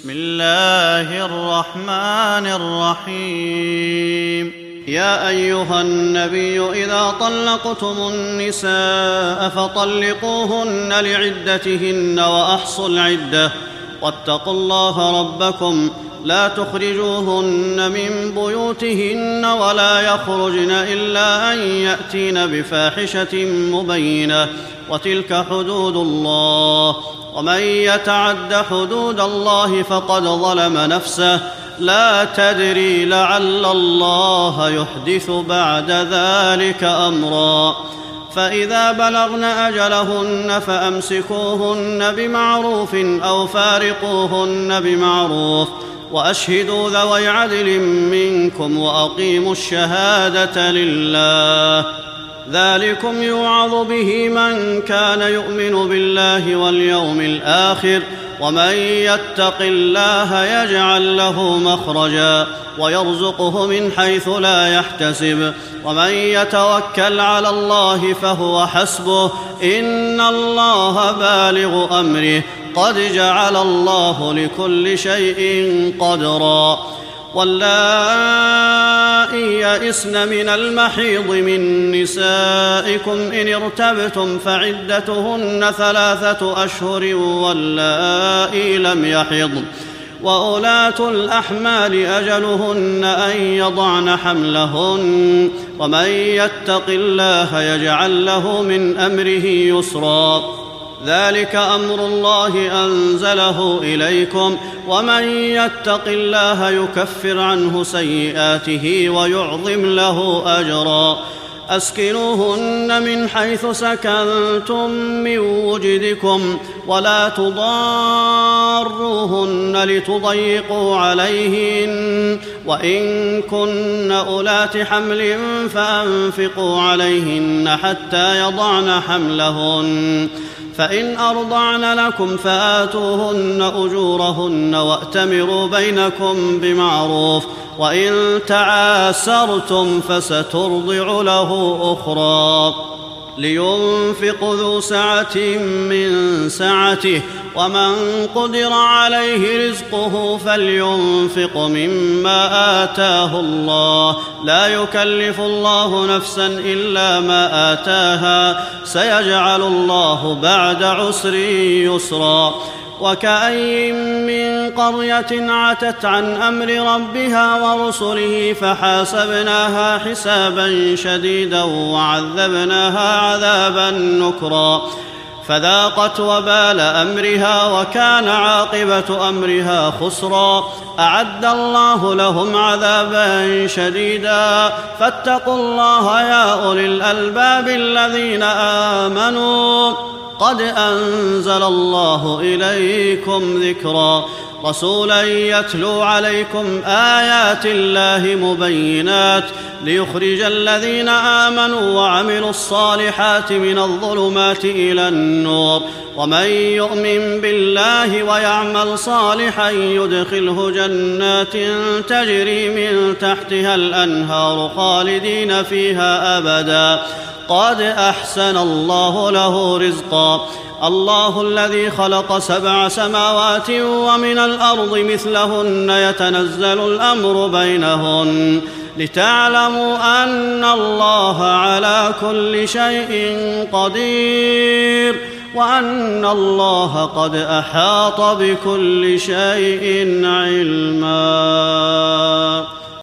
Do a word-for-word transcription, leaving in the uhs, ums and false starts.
بسم الله الرحمن الرحيم. يا أيها النبي إذا طلقتم النساء فطلقوهن لعدتهن وأحصوا العدة واتقوا الله ربكم لا تخرجوهن من بيوتهن ولا يخرجن إلا أن يأتين بفاحشة مبينة وتلك حدود الله ومن يتعد حدود الله فقد ظلم نفسه لا تدري لعل الله يحدث بعد ذلك أمرا. فإذا بلغن أجلهن فأمسكوهن بمعروف أو فارقوهن بمعروف وأشهدوا ذوي عدل منكم وأقيموا الشهادة لله ذلكم يوعظ به من كان يؤمن بالله واليوم الآخر ومن يتق الله يجعل له مخرجا ويرزقه من حيث لا يحتسب ومن يتوكل على الله فهو حسبه إن الله بالغ أمره قد جعل الله لكل شيء قدرا. واللائي يئسن من المحيض من نسائكم إن ارتبتم فعدتهن ثلاثة أشهر واللائي لم يحضن وأولاة الأحمال أجلهن أن يضعن حملهن ومن يتق الله يجعل له من أمره يسرا ذلك أمر الله أنزله إليكم ومن يتق الله يكفر عنه سيئاته ويعظم له أجرا. أسكنوهن من حيث سكنتم من وجدكم ولا تضاروهن لتضيقوا عليهن وإن كن أولات حمل فأنفقوا عليهن حتى يضعن حملهن فإن أرضعن لكم فآتوهن أجورهن وأتمروا بينكم بمعروف وإن تعاسرتم فسترضع له أخرى. لينفق ذو سعة من سعته ومن قدر عليه رزقه فلينفق مما آتاه الله لا يكلف الله نفسا إلا ما آتاها سيجعل الله بعد عسر يسرا. وكأين من قرية عتت عن أمر ربها ورسله فحاسبناها حسابا شديدا وعذبناها عذابا نكرا فذاقت وبال أمرها وكان عاقبة أمرها خسرا. أعد الله لهم عذابا شديدا فاتقوا الله يا أولي الألباب الذين آمنوا قد أنزل الله إليكم ذكرا رسولا يتلو عليكم آيات الله مبينات ليخرج الذين آمنوا وعملوا الصالحات من الظلمات إلى النور ومن يؤمن بالله ويعمل صالحا يدخله جنات تجري من تحتها الأنهار خالدين فيها أبدا قد أحسن الله له رزقا. الله الذي خلق سبع سماوات ومن الأرض مثلهن يتنزل الأمر بينهن لتعلموا أن الله على كل شيء قدير وأن الله قد أحاط بكل شيء علما.